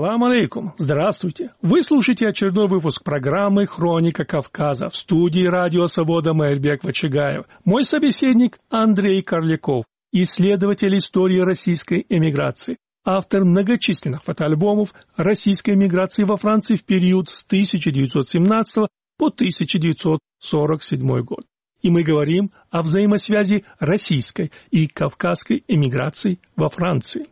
Салам алейкум. Здравствуйте. Вы слушаете очередной выпуск программы «Хроника Кавказа». В студии радио «Свобода» Майрбек Вачигаев. Мой собеседник Андрей Карляков, исследователь истории российской эмиграции, автор многочисленных фотоальбомов российской эмиграции во Франции в период с 1917 по 1947 год. И мы говорим о взаимосвязи российской и кавказской эмиграции во Франции.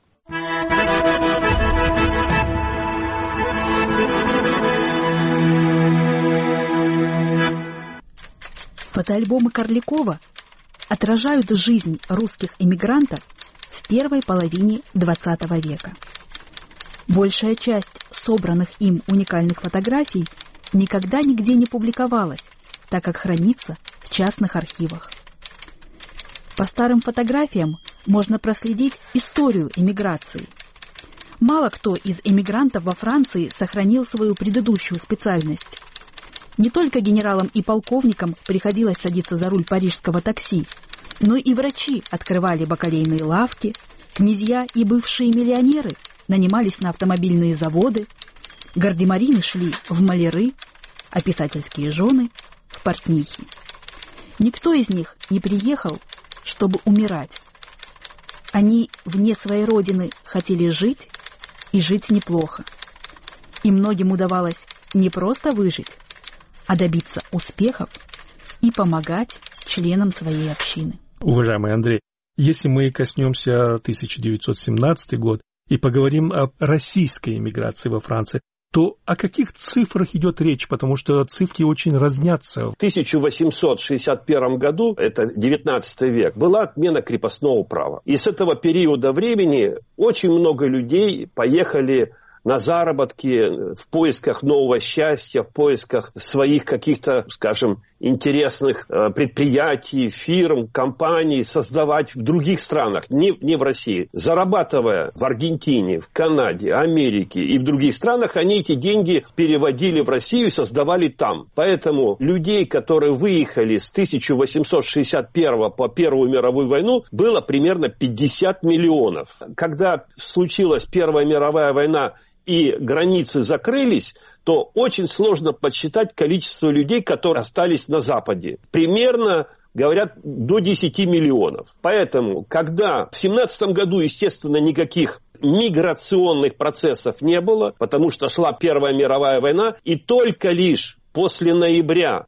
Фотоальбомы Карлякова отражают жизнь русских эмигрантов в первой половине XX века. Большая часть собранных им уникальных фотографий никогда нигде не публиковалась, так как хранится в частных архивах. По старым фотографиям можно проследить историю эмиграции. Мало кто из эмигрантов во Франции сохранил свою предыдущую специальность. Не только генералам и полковникам приходилось садиться за руль парижского такси, но и врачи открывали бакалейные лавки, князья и бывшие миллионеры нанимались на автомобильные заводы, гардемарины шли в маляры, а писательские жены – в портнихи. Никто из них не приехал, чтобы умирать. Они вне своей родины хотели жить и жить неплохо. И многим удавалось не просто выжить, а добиться успехов и помогать членам своей общины. Уважаемый Андрей, если мы коснемся 1917 год и поговорим о российской эмиграции во Франции, то о каких цифрах идет речь? Потому что цифры очень разнятся. В 1861 году, это 19 век, была отмена крепостного права. И с этого периода времени очень много людей поехали на заработки, в поисках нового счастья, в поисках своих каких-то, скажем, интересных предприятий, фирм, компаний создавать в других странах, не в России. Зарабатывая в Аргентине, в Канаде, Америке и в других странах, они эти деньги переводили в Россию и создавали там. Поэтому людей, которые выехали с 1861 по Первую мировую войну, было примерно 50 миллионов. Когда случилась Первая мировая война и границы закрылись, то очень сложно подсчитать количество людей, которые остались на Западе. Примерно, говорят, до 10 миллионов. Поэтому, когда в 17 году, естественно, никаких миграционных процессов не было, потому что шла Первая мировая война, и только лишь после ноября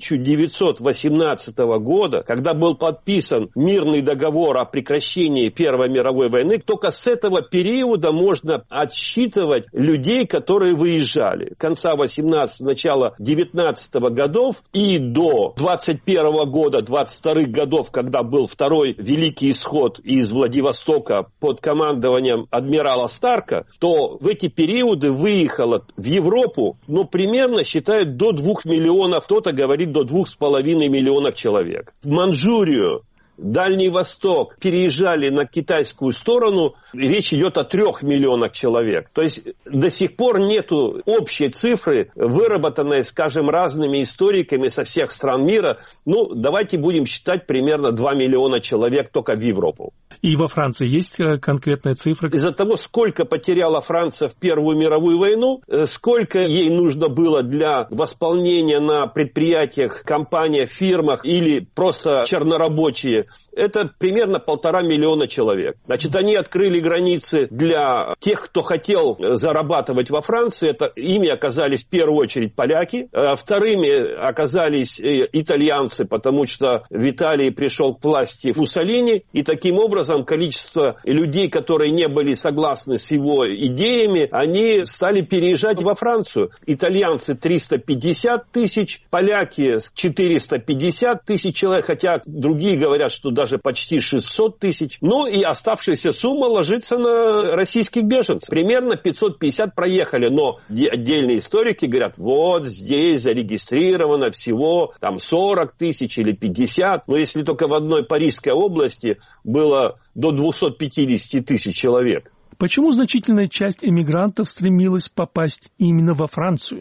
1918 года, когда был подписан мирный договор о прекращении Первой мировой войны, только с этого периода можно отсчитывать людей, которые выезжали. Конца 18 начала 19 годов и до 21 года, 22 годов, когда был второй Великий исход из Владивостока под командованием адмирала Старка, то в эти периоды выехало в Европу, примерно считают до 2 миллионов, кто-то говорит до 2,5 миллионов человек. В Манчжурию, Дальний Восток переезжали на китайскую сторону, речь идет о 3 миллионах человек. То есть до сих пор нету общей цифры, выработанной, скажем, разными историками со всех стран мира. Давайте будем считать примерно 2 миллиона человек только в Европу. И во Франции есть конкретная цифра? Из-за того, сколько потеряла Франция в Первую мировую войну, сколько ей нужно было для восполнения на предприятиях, компаниях, фирмах или просто чернорабочие, это примерно 1,5 миллиона человек. Значит, они открыли границы для тех, кто хотел зарабатывать во Франции. Ими оказались в первую очередь поляки. Вторыми оказались итальянцы, потому что в Италии пришел к власти Муссолини. И таким образом количество людей, которые не были согласны с его идеями, они стали переезжать во Францию. Итальянцы 350 тысяч, поляки 450 тысяч человек, хотя другие говорят, что даже почти 600 тысяч. И оставшаяся сумма ложится на российских беженцев. Примерно 550 проехали, но отдельные историки говорят, вот здесь зарегистрировано всего 40 тысяч или 50. Но если только в одной Парижской области было до 250 тысяч человек. Почему значительная часть эмигрантов стремилась попасть именно во Францию?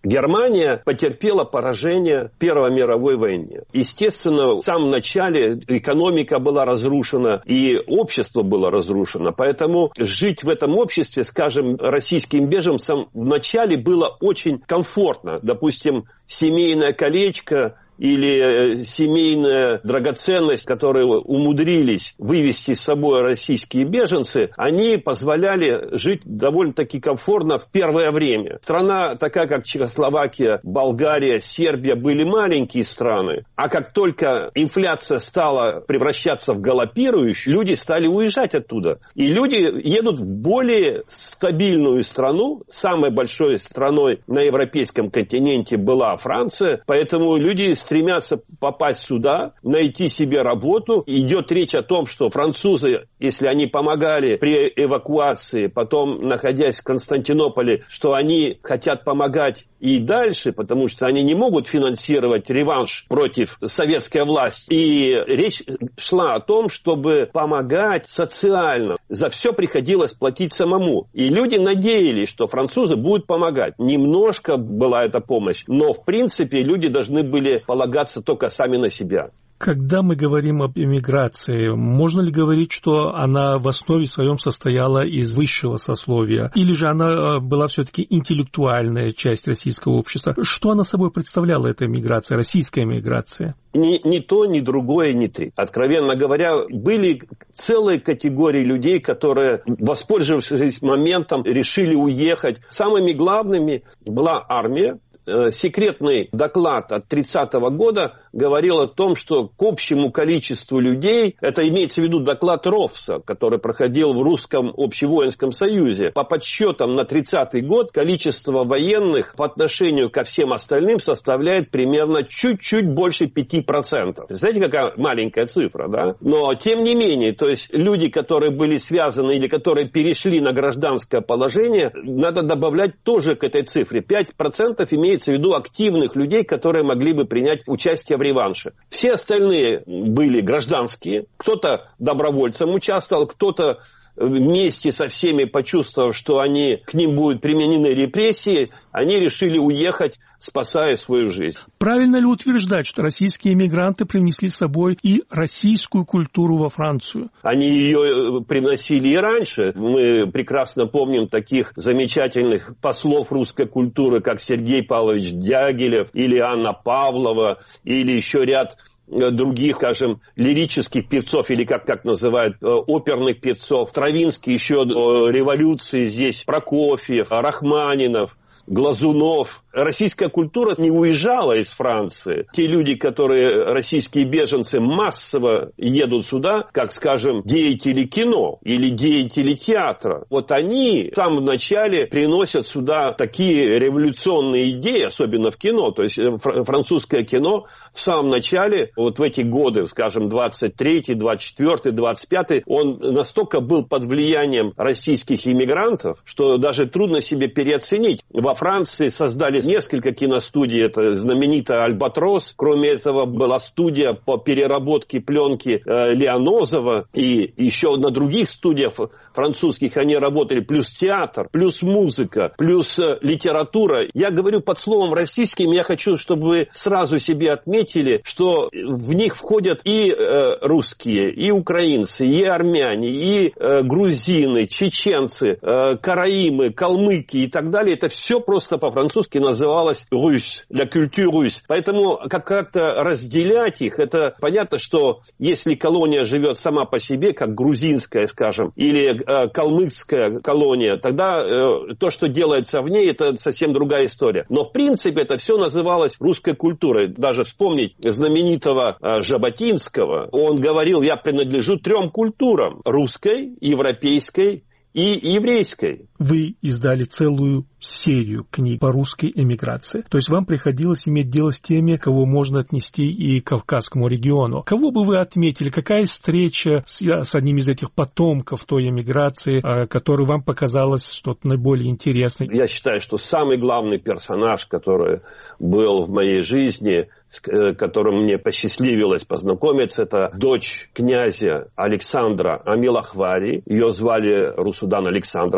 Германия потерпела поражение в Первой мировой войне. Естественно, в самом начале экономика была разрушена и общество было разрушено. Поэтому жить в этом обществе, скажем, российским беженцам вначале было очень комфортно. Допустим, семейное колечко или семейная драгоценность, которую умудрились вывести с собой российские беженцы, они позволяли жить довольно-таки комфортно в первое время. Страна такая, как Чехословакия, Болгария, Сербия были маленькие страны, а как только инфляция стала превращаться в галопирующую, люди стали уезжать оттуда. И люди едут в более стабильную страну. Самой большой страной на европейском континенте была Франция, поэтому люди стремятся попасть сюда, найти себе работу. Идет речь о том, что французы, если они помогали при эвакуации, потом, находясь в Константинополе, что они хотят помогать и дальше, потому что они не могут финансировать реванш против советской власти. И речь шла о том, чтобы помогать социально. За все приходилось платить самому. И люди надеялись, что французы будут помогать. Немножко была эта помощь, но в принципе люди должны были полагаться только сами на себя. Когда мы говорим об эмиграции, можно ли говорить, что она в основе своем состояла из высшего сословия? Или же она была все-таки интеллектуальная часть российского общества? Что она собой представляла, эта эмиграция, российская эмиграция? Ни то, ни другое, ни третье. Откровенно говоря, были целые категории людей, которые, воспользовавшись моментом, решили уехать. Самыми главными была армия. Секретный доклад от 30-го года говорил о том, что к общему количеству людей, это имеется в виду доклад Ровса, который проходил в Русском общевоинском союзе, по подсчетам на 30-й год количество военных по отношению ко всем остальным составляет примерно чуть-чуть больше 5%. Знаете, какая маленькая цифра, да? Но тем не менее, то есть люди, которые были связаны или которые перешли на гражданское положение, надо добавлять тоже к этой цифре. 5% имеется в виду активных людей, которые могли бы принять участие в реванше. Все остальные были гражданские. Кто-то добровольцем участвовал, кто-то вместе со всеми, почувствовав, что к ним будут применены репрессии, они решили уехать, спасая свою жизнь. Правильно ли утверждать, что российские эмигранты принесли с собой и российскую культуру во Францию? Они ее приносили и раньше. Мы прекрасно помним таких замечательных послов русской культуры, как Сергей Павлович Дягилев или Анна Павлова, или еще ряд других, скажем, лирических певцов, или как называют, оперных певцов. Стравинский еще до революции здесь, Прокофьев, Рахманинов, Глазунов. Российская культура не уезжала из Франции. Те люди, которые, российские беженцы, массово едут сюда, как, скажем, деятели кино или деятели театра. Вот они в самом начале приносят сюда такие революционные идеи, особенно в кино. То есть французское кино в самом начале, вот в эти годы, скажем, 23-й, 24-й, 25-й, он настолько был под влиянием российских иммигрантов, что даже трудно себе переоценить. Во Франции создали несколько киностудий, это знаменитая «Альбатрос». Кроме этого, была студия по переработке пленки Лианозова. И еще на других студиях французских они работали. Плюс театр, плюс музыка, плюс литература. Я говорю под словом «российским», я хочу, чтобы вы сразу себе отметили, что в них входят и русские, и украинцы, и армяне, и грузины, чеченцы, караимы, калмыки и так далее. Это все просто по-французски называлось «русь», «la culture russe». Поэтому как-то разделять их, это понятно, что если колония живет сама по себе, как грузинская, скажем, или калмыцкая колония, тогда то, что делается в ней, это совсем другая история. Но в принципе это все называлось русской культурой. Даже вспомнить знаменитого Жаботинского, он говорил: я принадлежу 3 культурам: русской, европейской и еврейской. Вы издали целую серию книг по русской эмиграции. То есть вам приходилось иметь дело с теми, кого можно отнести и к Кавказскому региону. Кого бы вы отметили? Какая встреча с одним из этих потомков той эмиграции, которая вам показалась что-то наиболее интересной? Я считаю, что самый главный персонаж, который был в моей жизни, с которым мне посчастливилось познакомиться, это дочь князя Александра Амилахвари. Ее звали Русудан Александровна Амилахвари.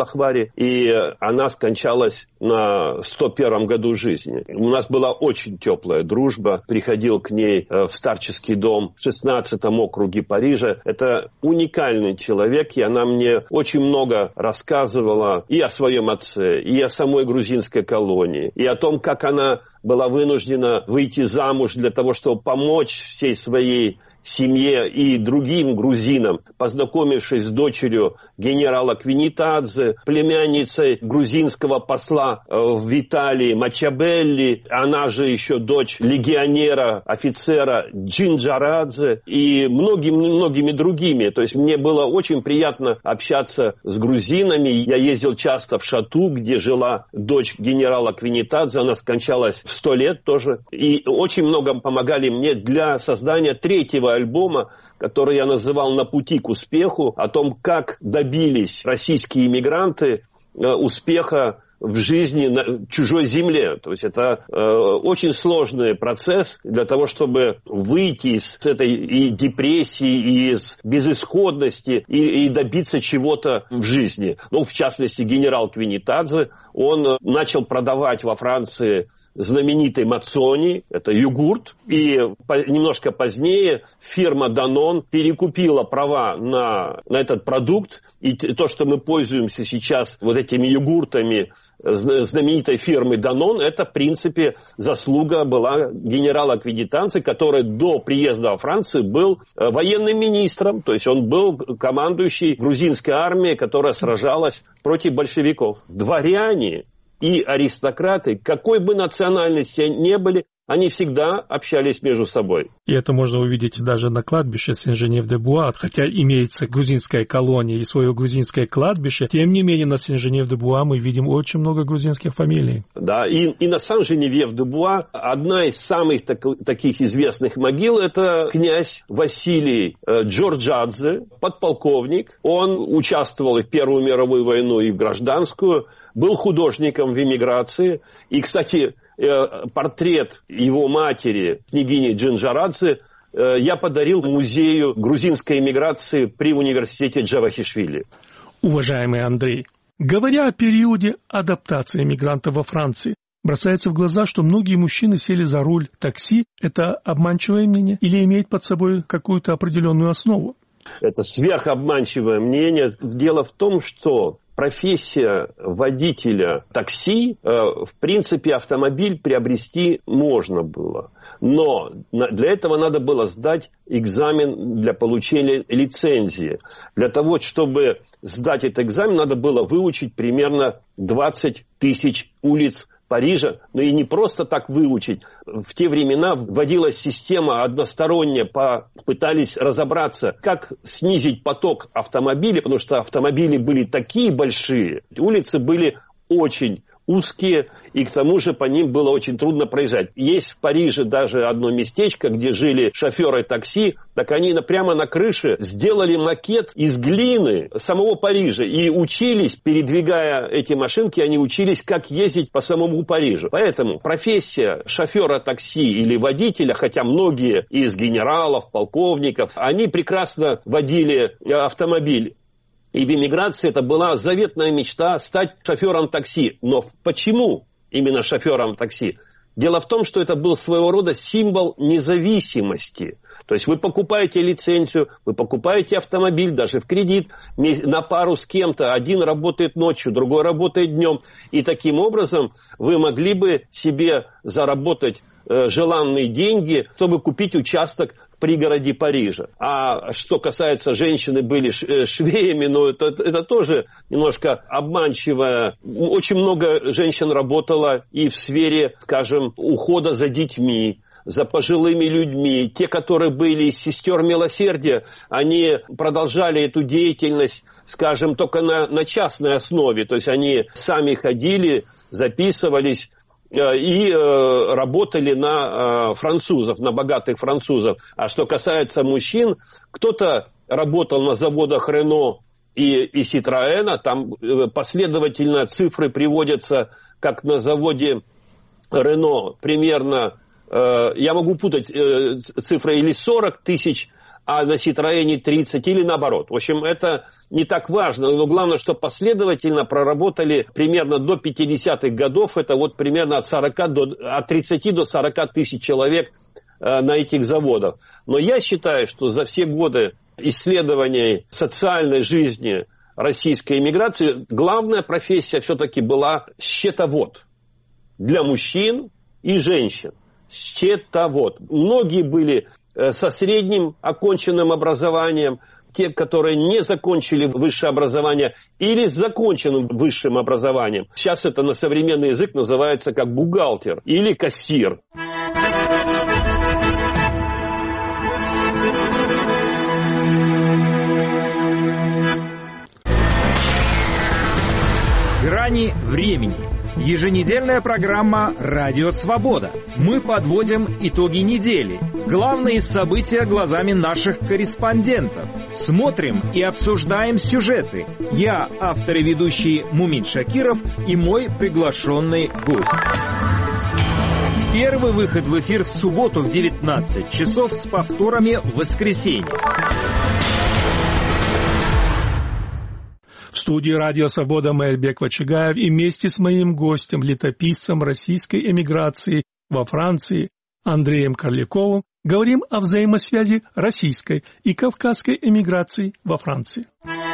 Лохвари, и она скончалась на 101-м году жизни. У нас была очень теплая дружба. Приходил к ней в старческий дом в 16-м округе Парижа. Это уникальный человек, и она мне очень много рассказывала и о своем отце, и о самой грузинской колонии, и о том, как она была вынуждена выйти замуж для того, чтобы помочь всей своей семье и другим грузинам, познакомившись с дочерью генерала Квинитадзе, племянницей грузинского посла в Италии Мачабелли, она же еще дочь легионера, офицера Джинджарадзе и многими другими. То есть мне было очень приятно общаться с грузинами. Я ездил часто в Шату, где жила дочь генерала Квинитадзе, она скончалась в 100 лет тоже. И очень много помогали мне для создания третьего альбома, который я называл «На пути к успеху», о том, как добились российские иммигранты успеха в жизни на чужой земле. То есть это очень сложный процесс для того, чтобы выйти из этой и депрессии, и из безысходности, и добиться чего-то в жизни. Ну, в частности, генерал Квинитадзе, он начал продавать во Франции знаменитый Мацони, это йогурт, и немножко позднее фирма Danone перекупила права на этот продукт, и то, что мы пользуемся сейчас вот этими йогуртами знаменитой фирмы Danone, это, в принципе, заслуга была генерала Квинитадзе, который до приезда во Францию был военным министром, то есть он был командующий грузинской армией, которая сражалась против большевиков. Дворяне и аристократы, какой бы национальности ни были, они всегда общались между собой. И это можно увидеть даже на кладбище Сен-Женев-де-Буа. Хотя имеется грузинская колония и свое грузинское кладбище, тем не менее на Сен-Женев-де-Буа мы видим очень много грузинских фамилий. Да, и на Сен-Женев-де-Буа одна из самых таких известных могил — это князь Василий Джорджадзе, подполковник. Он участвовал и в Первую мировую войну, и в гражданскую, был художником в эмиграции. И, кстати, портрет его матери, княгини Джинджарадзе, я подарил музею грузинской эмиграции при университете Джавахишвили. Уважаемый Андрей, говоря о периоде адаптации эмигрантов во Франции, бросается в глаза, что многие мужчины сели за руль такси. Это обманчивое мнение или имеет под собой какую-то определенную основу? Это сверхобманчивое мнение. Дело в том, что профессия водителя такси, в принципе, автомобиль приобрести можно было. Но для этого надо было сдать экзамен для получения лицензии. Для того, чтобы сдать этот экзамен, надо было выучить примерно 20 тысяч улиц Парижа, но и не просто так выучить. В те времена вводилась система односторонняя, пытались разобраться, как снизить поток автомобилей, потому что автомобили были такие большие, улицы были очень узкие, и к тому же по ним было очень трудно проезжать. Есть в Париже даже одно местечко, где жили шоферы такси, так они прямо на крыше сделали макет из глины самого Парижа и учились, передвигая эти машинки, они учились, как ездить по самому Парижу. Поэтому профессия шофера такси или водителя, хотя многие из генералов, полковников, они прекрасно водили автомобиль. И в эмиграции это была заветная мечта стать шофером такси. Но почему именно шофером такси? Дело в том, что это был своего рода символ независимости. То есть вы покупаете лицензию, вы покупаете автомобиль даже в кредит на пару с кем-то. Один работает ночью, другой работает днем. И таким образом вы могли бы себе заработать желанные деньги, чтобы купить участок в пригороде Парижа. А что касается женщины, были швеями, но это тоже немножко обманчиво. Очень много женщин работало и в сфере, скажем, ухода за детьми, за пожилыми людьми. Те, которые были из сестер милосердия, они продолжали эту деятельность, скажем, только на частной основе. То есть они сами ходили, записывались и работали на французов, на богатых французов. А что касается мужчин, кто-то работал на заводах Рено и Ситроэна, там последовательно цифры приводятся, как на заводе Рено примерно, я могу путать цифры, или 40 тысяч а на Citroёn 30 или наоборот. В общем, это не так важно, но главное, что последовательно проработали примерно до 50-х годов, это вот примерно от 30 до 40 тысяч человек на этих заводах. Но я считаю, что за все годы исследований социальной жизни российской эмиграции главная профессия все-таки была счетовод для мужчин и женщин. Счетовод. Многие были со средним оконченным образованием, те, которые не закончили высшее образование или с законченным высшим образованием. Сейчас это на современный язык называется как бухгалтер или кассир. Грани времени. Еженедельная программа «Радио Свобода». Мы подводим итоги недели. Главные события глазами наших корреспондентов. Смотрим и обсуждаем сюжеты. Я, автор и ведущий Мумин Шакиров, и мой приглашенный гость. Первый выход в эфир в субботу в 19 часов с повторами в воскресенье. В студии «Радио Свобода» Мейербек Вачигаев и вместе с моим гостем, летописцем российской эмиграции во Франции Андреем Карликовым говорим о взаимосвязи российской и кавказской эмиграции во Франции.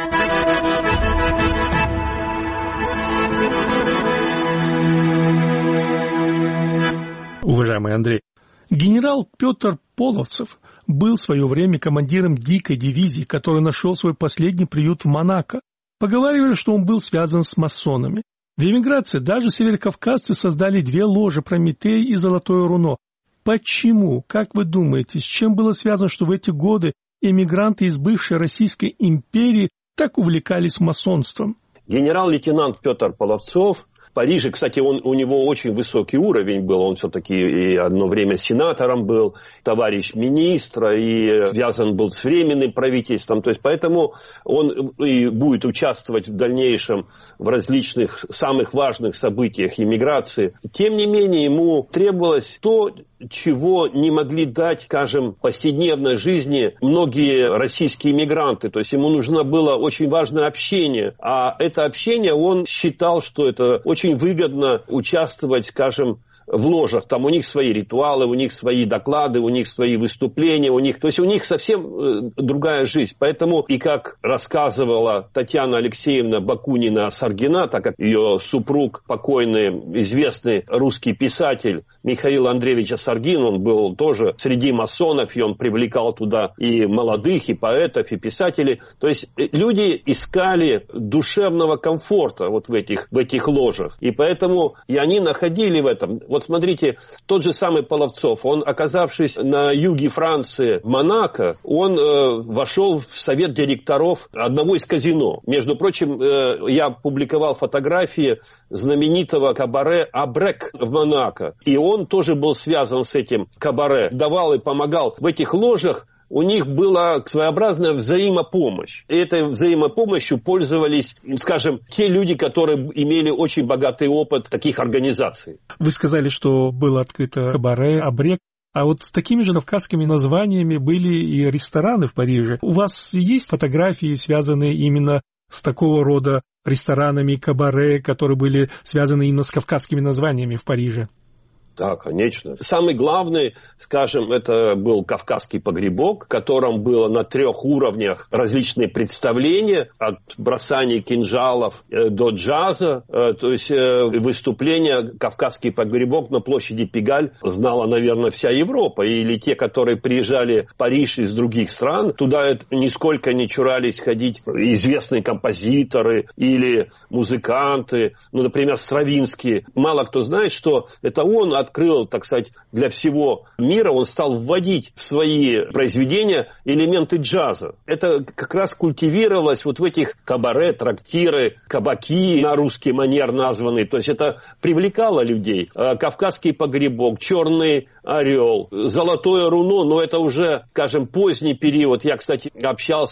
Уважаемый Андрей, генерал Петр Половцев был в свое время командиром дикой дивизии, который нашел свой последний приют в Монако. Поговаривали, что он был связан с масонами. В эмиграции даже северокавказцы создали 2 ложи Прометей и Золотое Руно. Почему? Как вы думаете, с чем было связано, что в эти годы эмигранты из бывшей Российской империи так увлекались масонством? Генерал-лейтенант Петр Половцов в Париже, кстати, у него очень высокий уровень был, он все-таки и одно время сенатором был, товарищ министра, и связан был с временным правительством, то есть поэтому он и будет участвовать в дальнейшем в различных самых важных событиях иммиграции. Тем не менее, ему требовалось то, чего не могли дать, скажем, в повседневной жизни многие российские иммигранты. То есть ему нужно было очень важное общение. А это общение он считал, что это очень выгодно участвовать, скажем, в ложах. Там у них свои ритуалы, у них свои доклады, у них свои выступления, то есть у них совсем другая жизнь. Поэтому, и как рассказывала Татьяна Алексеевна Бакунина-Саргина, так как ее супруг, покойный, известный русский писатель Михаил Андреевич Саргин, он был тоже среди масонов, и он привлекал туда и молодых, и поэтов, и писателей. То есть люди искали душевного комфорта вот в этих ложах. И поэтому и они находили в этом. Вот смотрите, тот же самый Половцов, он, оказавшись на юге Франции, в Монако, он вошел в совет директоров одного из казино. Между прочим, я публиковал фотографии знаменитого кабаре «Абрек» в Монако. И он тоже был связан с этим кабаре. Давал и помогал в этих ложах. У них была своеобразная взаимопомощь. И этой взаимопомощью пользовались, скажем, те люди, которые имели очень богатый опыт таких организаций. Вы сказали, что было открыто кабаре, абрек. А вот с такими же кавказскими названиями были и рестораны в Париже. У вас есть фотографии, связанные именно с такого рода ресторанами, кабаре, которые были связаны именно с кавказскими названиями в Париже? Да, конечно. Самый главный, скажем, это был кавказский погребок, в котором было на 3 уровнях различные представления, от бросания кинжалов до джаза, то есть выступления. Кавказский погребок на площади Пегаль знала, наверное, вся Европа, или те, которые приезжали в Париж из других стран, туда нисколько не чурались ходить известные композиторы или музыканты, например, Стравинский. Мало кто знает, что это он открыл, так сказать, для всего мира, он стал вводить в свои произведения элементы джаза. Это как раз культивировалось вот в этих кабаре, трактиры, кабаки на русский манер названные. То есть это привлекало людей. Кавказский погребок, Черный орел, Золотое Руно, но это уже, скажем, поздний период. Я, кстати, общался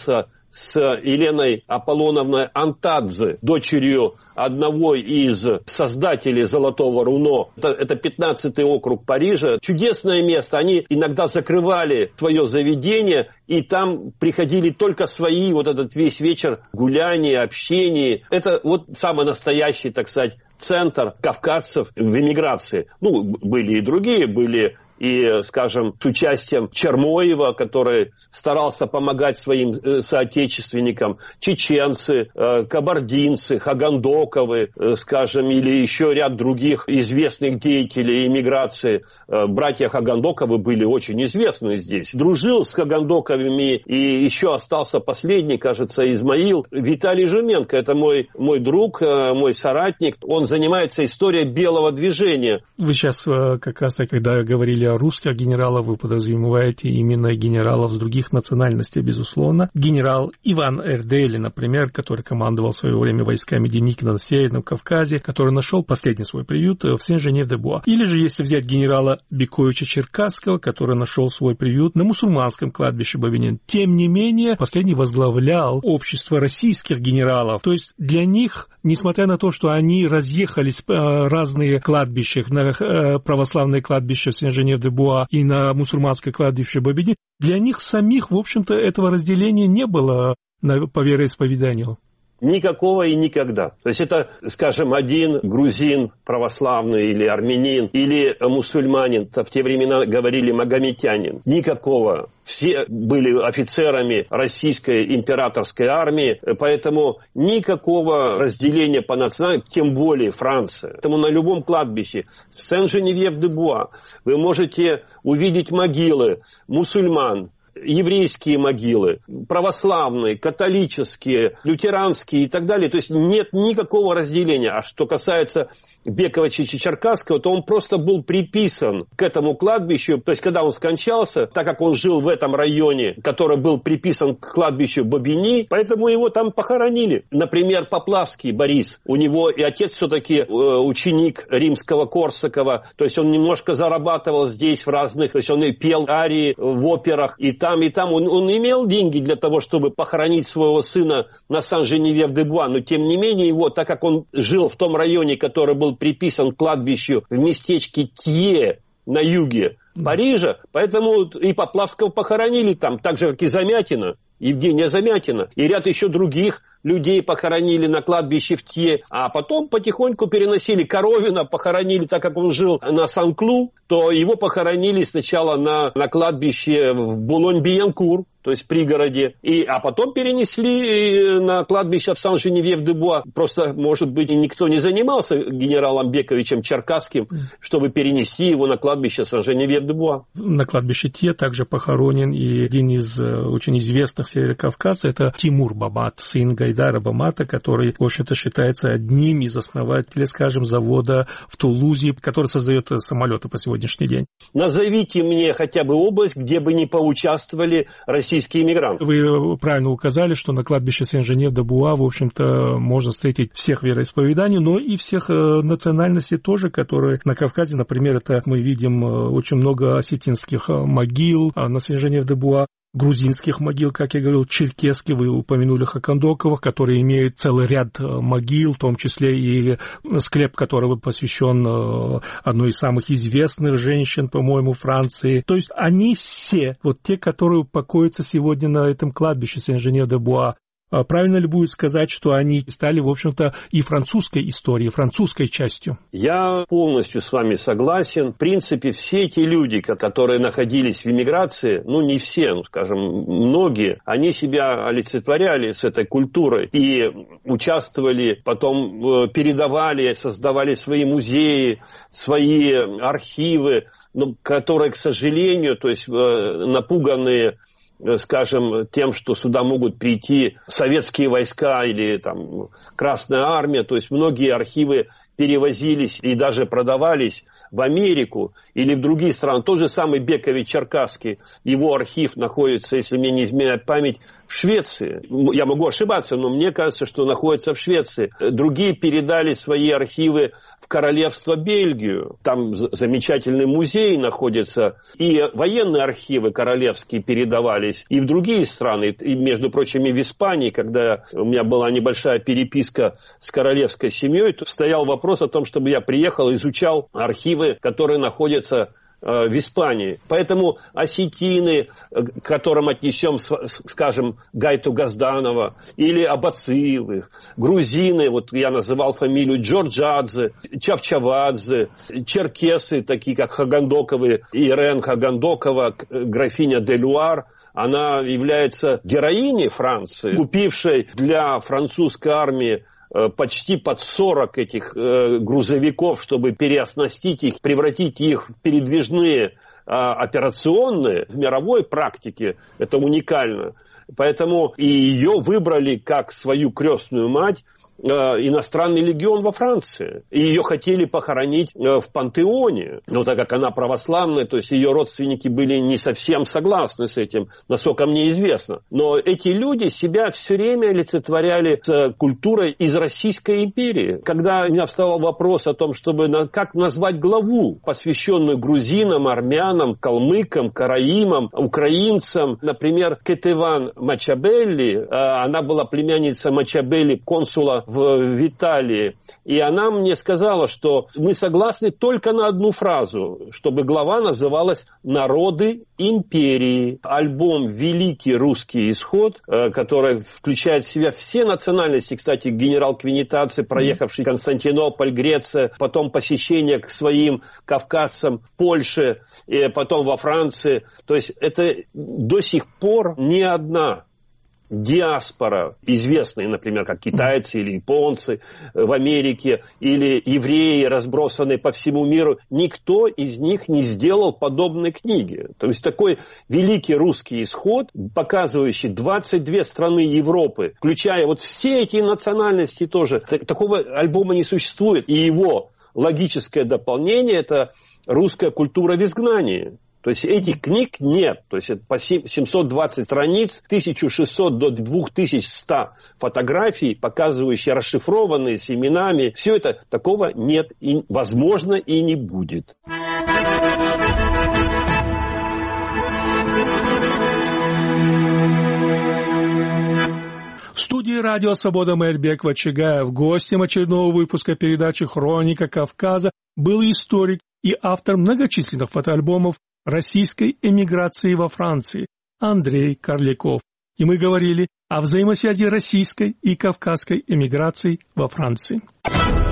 с Еленой Аполлоновной Антадзе, дочерью одного из создателей «Золотого руно». Это 15-й округ Парижа. Чудесное место. Они иногда закрывали свое заведение, и там приходили только свои, вот этот весь вечер гуляния, общения. Это вот самый настоящий, так сказать, центр кавказцев в эмиграции. Ну, были и другие, были и, скажем, с участием Чермоева, который старался помогать своим соотечественникам, чеченцы, кабардинцы, Хагандоковы, скажем, или еще ряд других известных деятелей эмиграции. Братья Хагандоковы были очень известны здесь. Дружил с Хагандоковыми, и еще остался последний, кажется, Измаил. Виталий Жуменко, это мой друг, мой соратник. Он занимается историей белого движения. Вы сейчас как раз, когда говорили о русских генералах, вы подразумеваете именно генералов с других национальностей, безусловно. Генерал Иван Эрдели, например, который командовал в свое время войсками Деникина на Северном Кавказе, который нашел последний свой приют в Сен-Женев-де-Буа. Или же, если взять генерала Бековича Черкасского, который нашел свой приют на мусульманском кладбище Бабинин. Тем не менее, последний возглавлял общество российских генералов. То есть для них, несмотря на то, что они разъехались в разные кладбища, на православное кладбище Сен-Женев-де-Буа и на мусульманское кладбище Бабиди, для них самих, в общем-то, этого разделения не было по вероисповеданию. Никакого и никогда. То есть это, скажем, один грузин православный или армянин, или мусульманин, в те времена говорили магометянин. Никакого. Все были офицерами российской императорской армии, поэтому никакого разделения по национальности, тем более Франция. Поэтому на любом кладбище в Сен-Женевьев-де-Буа вы можете увидеть могилы мусульман, еврейские могилы, православные, католические, лютеранские и так далее. То есть нет никакого разделения. А что касается Бековича Черкасского, то он просто был приписан к этому кладбищу. То есть когда он скончался, так как он жил в этом районе, который был приписан к кладбищу Бабини, поэтому его там похоронили. Например, Поплавский Борис. У него и отец все-таки ученик римского Корсакова. То есть он немножко зарабатывал здесь в разных... То есть он и пел арии в операх, и там. Он имел деньги для того, чтобы похоронить своего сына на Сан-Женевьев-де-Буа, но тем не менее его, так как он жил в том районе, который был приписан к кладбищу в местечке Тье на юге Парижа, поэтому и Поплавского похоронили там, так же, как и Замятина, Евгения Замятина, и ряд еще других людей похоронили на кладбище в Тье, а потом потихоньку переносили Коровина, похоронили, так как он жил на Сан-Клу, то его похоронили сначала на кладбище в Булонь-Биянкур, то есть в пригороде, а потом перенесли на кладбище в Сан-Женевьев-де-Буа. Просто, может быть, никто не занимался генералом Бековичем Черкасским, чтобы перенести его на кладбище Сан-Женевьев-де-Буа. На кладбище Тье также похоронен и один из очень известных северокавказцев, это Тимур Бамат, сын Гайдара Бамата, который, в общем-то, считается одним из основателей, скажем, завода в Тулузе, который создает самолеты по сегодняшний день. Назовите мне хотя бы область, где бы не поучаствовали российские иммигранты. Вы правильно указали, что на кладбище Сен-Женев-де-Буа, в общем-то, можно встретить всех вероисповеданий, но и всех национальностей тоже, которые на Кавказе, например, это мы видим очень много осетинских могил на Сен-Женев-де-Буа, грузинских могил, как я говорил, черкесских, вы упомянули Хакандоковых, которые имеют целый ряд могил, в том числе и склеп, который посвящен одной из самых известных женщин, по-моему, Франции. То есть они все, вот те, которые покоятся сегодня на этом кладбище Сен-Женев-де-Буа, правильно ли будет сказать, что они стали, в общем-то, и французской историей, французской частью? Я полностью с вами согласен. В принципе, все эти люди, которые находились в эмиграции, не все, скажем, многие, они себя олицетворяли с этой культурой и участвовали, потом передавали, создавали свои музеи, свои архивы, которые, к сожалению, то есть напуганные, скажем, тем, что сюда могут прийти советские войска или там Красная армия, то есть многие архивы перевозились и даже продавались в Америку или в другие страны. Тот же самый Бекович-Черкасский, его архив находится, если мне не изменяет память, в Швеции. Я могу ошибаться, но мне кажется, что находится в Швеции. Другие передали свои архивы в Королевство Бельгию. Там замечательный музей находится. И военные архивы королевские передавались и в другие страны. И, между прочим, и в Испании, когда у меня была небольшая переписка с королевской семьей, то стоял вопрос о том, чтобы я приехал и изучал архивы, которые находятся в Испании. Поэтому осетины, к которым отнесем, скажем, Гайту Газданова, или Абацивых, грузины, вот я называл фамилию Джорджадзе, Чавчавадзе, черкесы, такие как Хагандоковы, Ирен Хагандокова, графиня де Люар, она является героиней Франции, купившей для французской армии почти под 40 этих грузовиков, чтобы переоснастить их, превратить их в передвижные операционные. В мировой практике это уникально. Поэтому и ее выбрали как свою крестную мать иностранный легион во Франции. И ее хотели похоронить в пантеоне. Но так как она православная, то есть ее родственники были не совсем согласны с этим, насколько мне известно. Но эти люди себя все время олицетворяли с культурой из Российской империи. Когда у меня вставал вопрос о том, чтобы как назвать главу, посвященную грузинам, армянам, калмыкам, караимам, украинцам, например, Кетеван Мачабелли, она была племянница Мачабелли, консула в Италии, и она мне сказала, что мы согласны только на одну фразу, чтобы глава называлась «Народы империи». Альбом «Великий русский исход», который включает в себя все национальности, кстати, генерал Квинитаци, проехавший Константинополь, Греция, потом посещение к своим кавказцам в Польше, и потом во Франции. То есть это до сих пор ни одна диаспора, известные, например, как китайцы или японцы в Америке, или евреи, разбросанные по всему миру, никто из них не сделал подобной книги. То есть такой великий русский исход, показывающий 22 страны Европы, включая вот все эти национальности тоже, такого альбома не существует. И его логическое дополнение – это русская культура в изгнании. То есть этих книг нет. То есть это по 720 страниц, 1600 до 2100 фотографий, показывающие расшифрованные с именами. Все это такого нет и, возможно, и не будет. В студии радио «Свобода» Майрбек Вачигаев, гостем очередного выпуска передачи «Хроника Кавказа» был историк и автор многочисленных фотоальбомов российской эмиграции во Франции Андрей Карляков. И мы говорили о взаимосвязи российской и кавказской эмиграций во Франции.